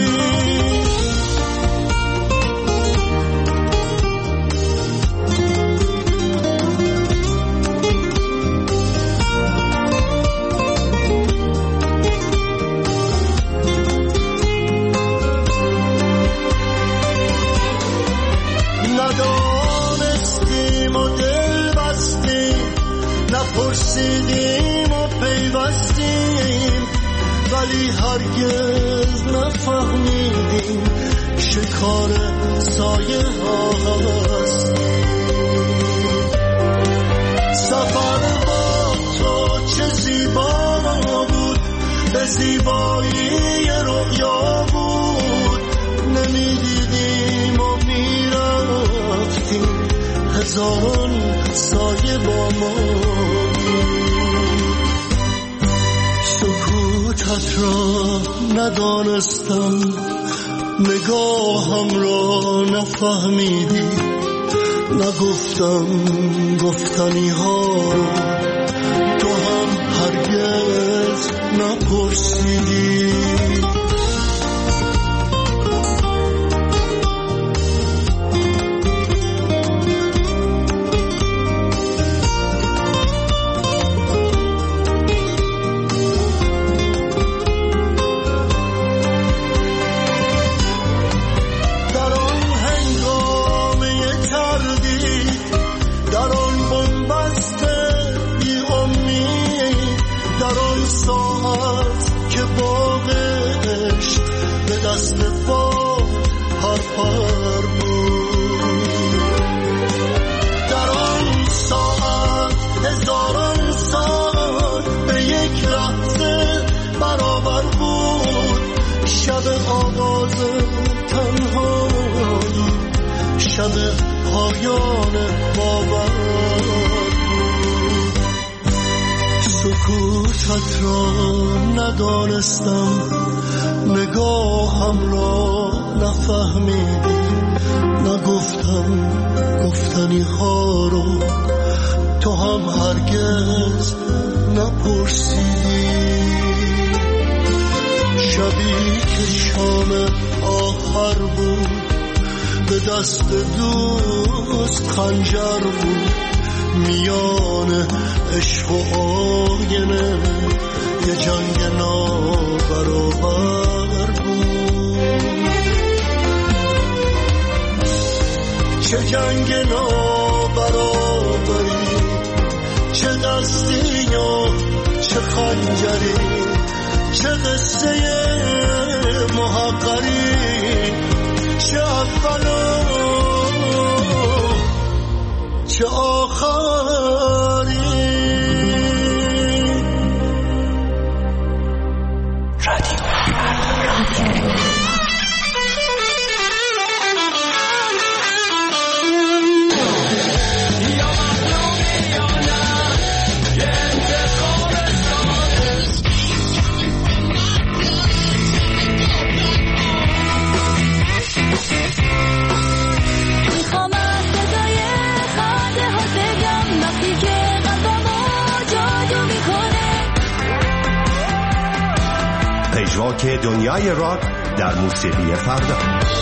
ندانستیم و دل بستیم، نپرسیدیم و پیوستیم، ولی هرگز نفهمیدیم شکار سایه ها هستیم. سفر با تو چه زیبا بود، به زیبایی رؤیا بود، نمیدیدیم و میرفتیم، هزاران سایه با ما. سکوتت را ندانستم، نگاهم را نفهمیدی، نگفتم گفتنی ها رو تو هم هرگز نپرسیدی. شب پایان باور بود. سکوتت را ندانستم، نگاهم را نفهمیدی، نگفتم گفتنی ها رو تو هم هرگز نپرسیدی. شبی که شام آخر بود به دست دوست خنجر بود، میان عشق و آینه یه جنگ نابرابر بود. چه جنگ نابرابری، چه دستی و چه خنجری، چه قصه محقری، چه اول و چه آخری. رادیو پژواک دنیای راک در موسیقی فردا.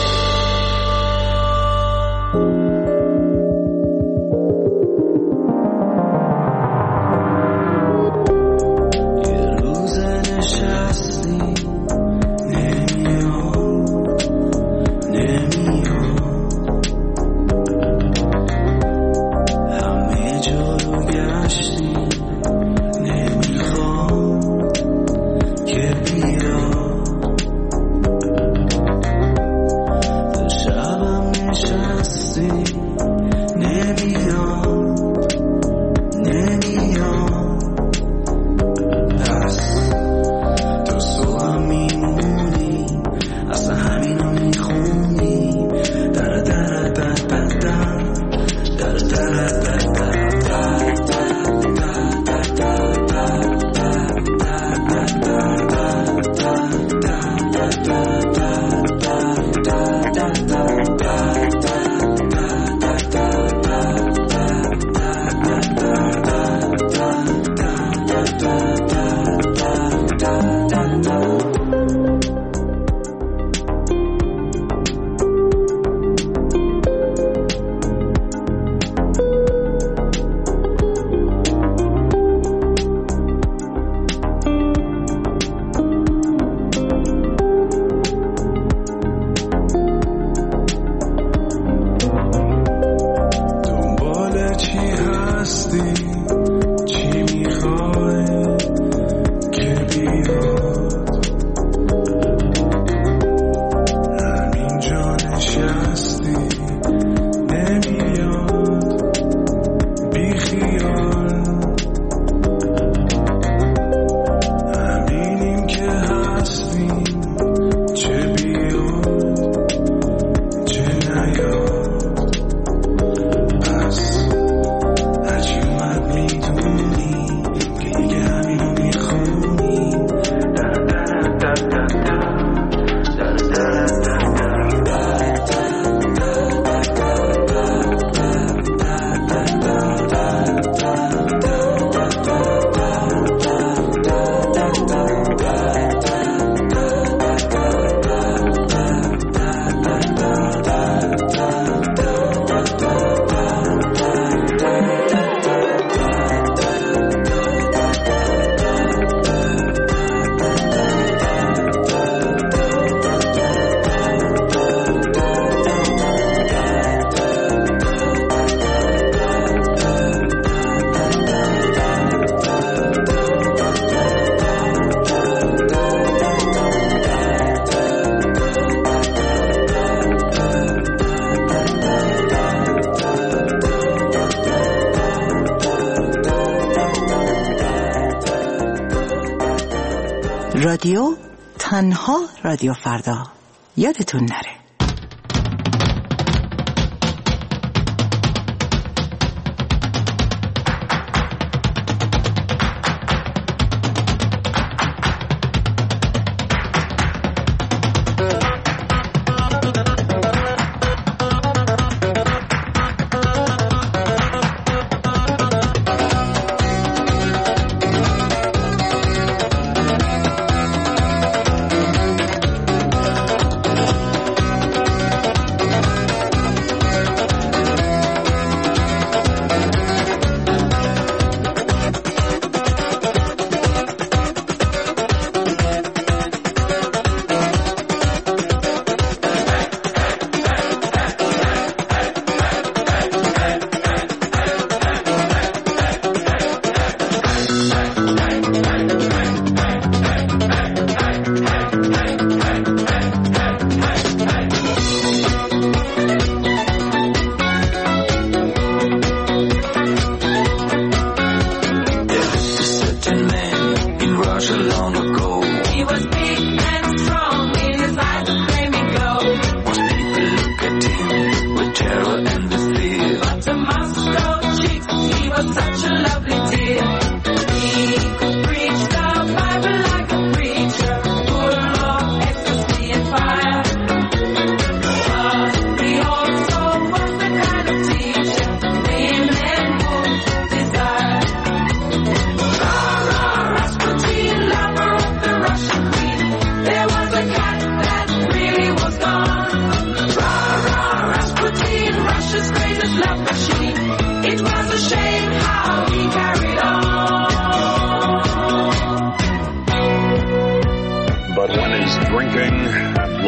رادیو تنها رادیو فردا، یادتون نره.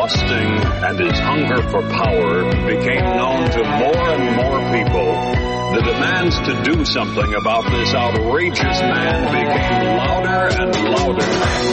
lusting and his hunger for power became known to more and more people, the demands to do something about this outrageous man became louder and louder.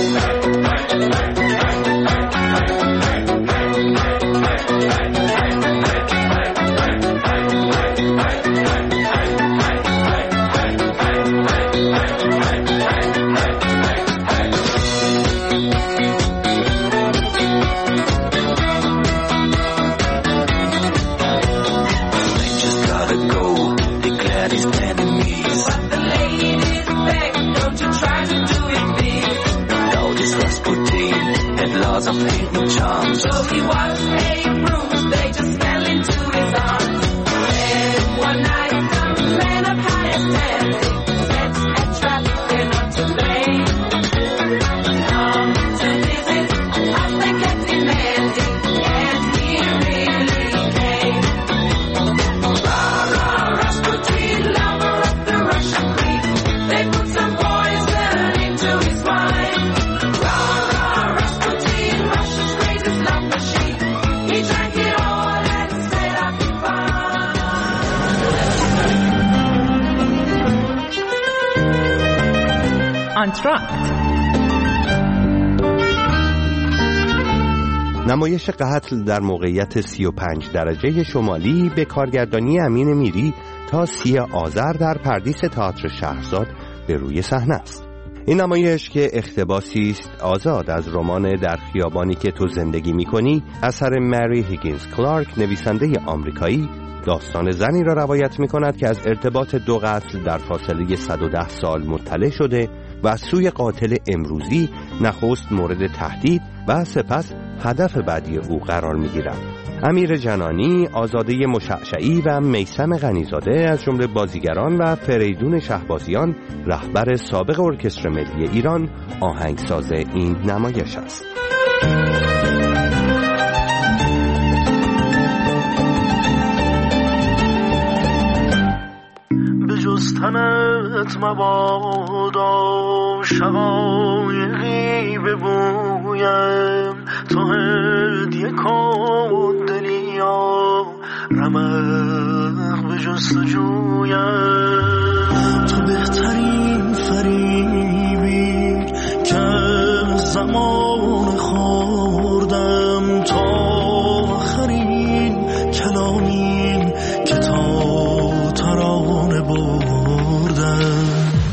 Of hate and charms. So he was a bruise, they just fell into his arms. And one night, some men of higher standing set a trap, they're not to blame. Come to visit us, they kept demanding, and he really came. Rah, rah, Rasputin, lover of the Russian queen. They put some poison into his wine. Rah, rah, Rasputin, Russia's greatest love machine. He drank it all and stayed up in fun. Entr'acte. نمایش قتل در موقعیت سی و پنج درجه شمالی به کارگردانی امین میری تا سی آذر در پردیس تئاتر شهرزاد به روی صحنه است. این نمایش که اقتباسی است آزاد از رمان در خیابانی که تو زندگی می‌کنی اثر مری هیگینز کلارک نویسنده آمریکایی داستان زنی را روایت می‌کند که از ارتباط دو قتل در فاصله صد و ده سال مطلع شده و از سوی قاتل امروزی نخست مورد تهدید و سپس هدف بعدی او قرار می‌گیرد. امیر جنانی، آزاده مشعشعی و میثم غنیزاده از جمله بازیگران و فریدون شهبازیان رهبر سابق ارکستر ملی ایران آهنگساز این نمایش است. به جز تنت مبادا شقایقی ببویم تو هدیه کن دلیا رمق به جستجویم تو بهترین فریبی که زمان خوردم تا آخرین کلامی که تا ترانه بردم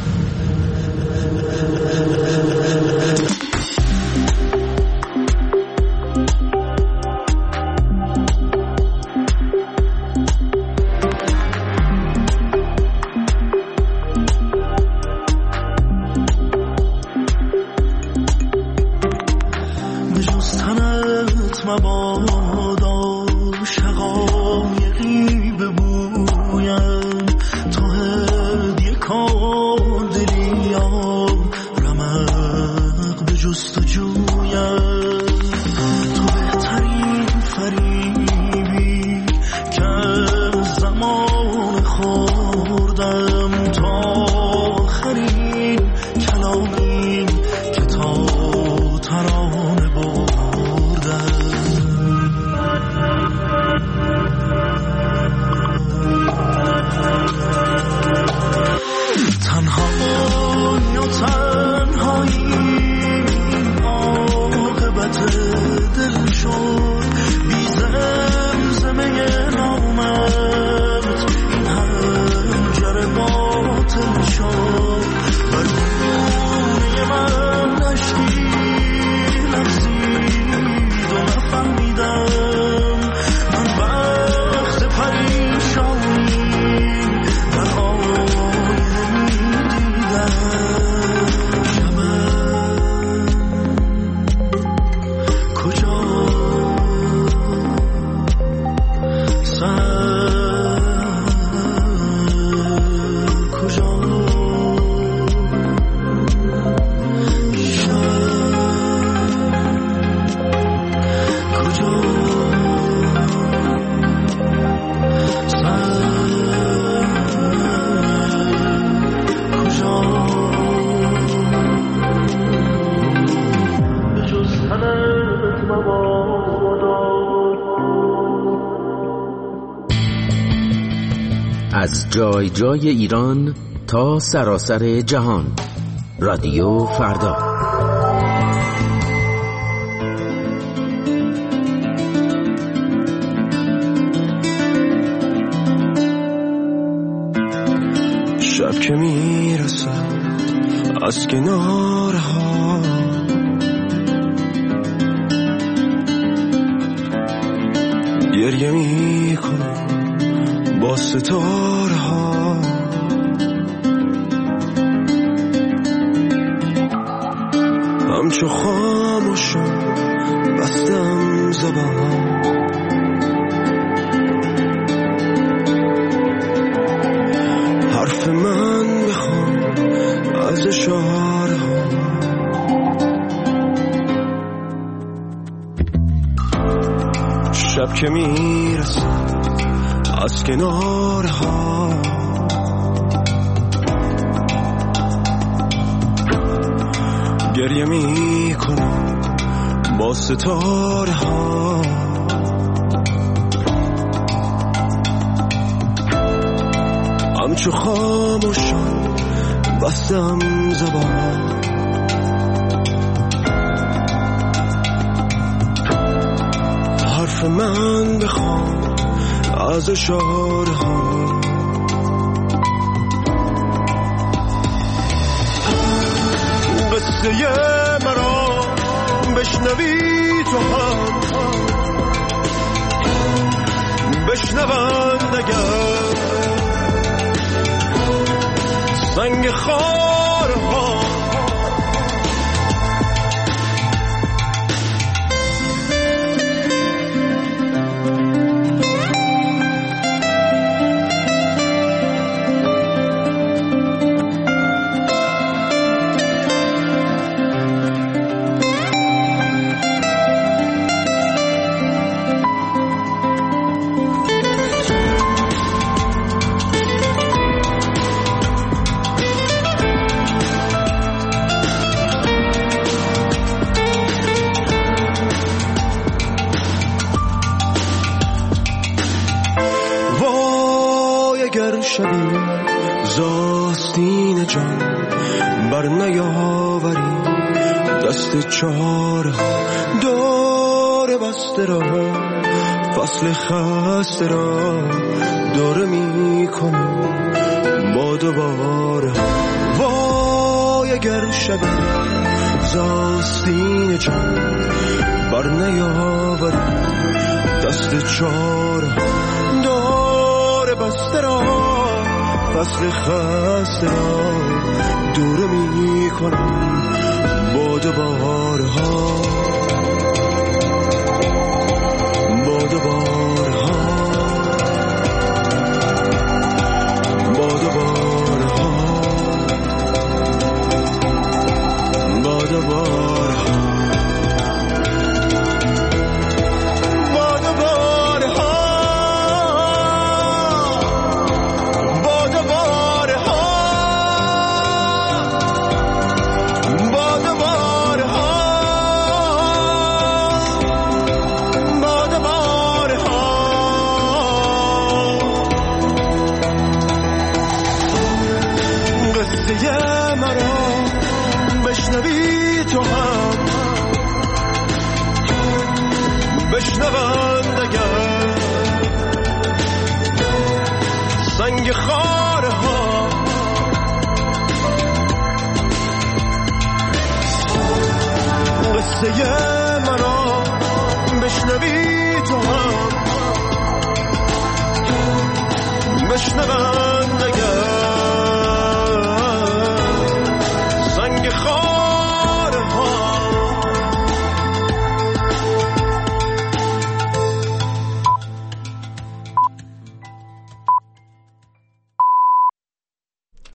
مبادا شقایقی ببویم تو هدیه کن دلیا رمق به جستجویم تو بهترین فریبی که زمان خوردم تا آخرین کلامی که تا ترانه بردم تنهایی و تنهایی عاقبت دل شد بی زمزمه نامت این هنجر با جای جای ایران تا سراسر جهان. رادیو فردا. شب که میرسه از کنارها، گریه میکنم با ستاره ها، همچو خاموشم بستم زبان، حرف من بخوام از اشاره ها. شب که میرسه از کنارها، گریه میکنم با ستاره ها، همچو خاموشان بستم زبان، حرف من بخوام از اشاره ها. قصه مرا بشنوی تو هم، بشنوند اگر سنگ خارها، شبی زاستین جان بر نیاوری، دست چاره دور بسته را، فصل خسته را دوره می کنم با دوباره. وای اگر شبی زاستین جان بر نیاوری، دست چاره دور بسته را، فصل خسته را دوره می کنم با دوباره ها، با دوباره ها، با دوباره ها، با دوباره ها. بشنوی تو هم، بشنوند اگر سنگ خواهد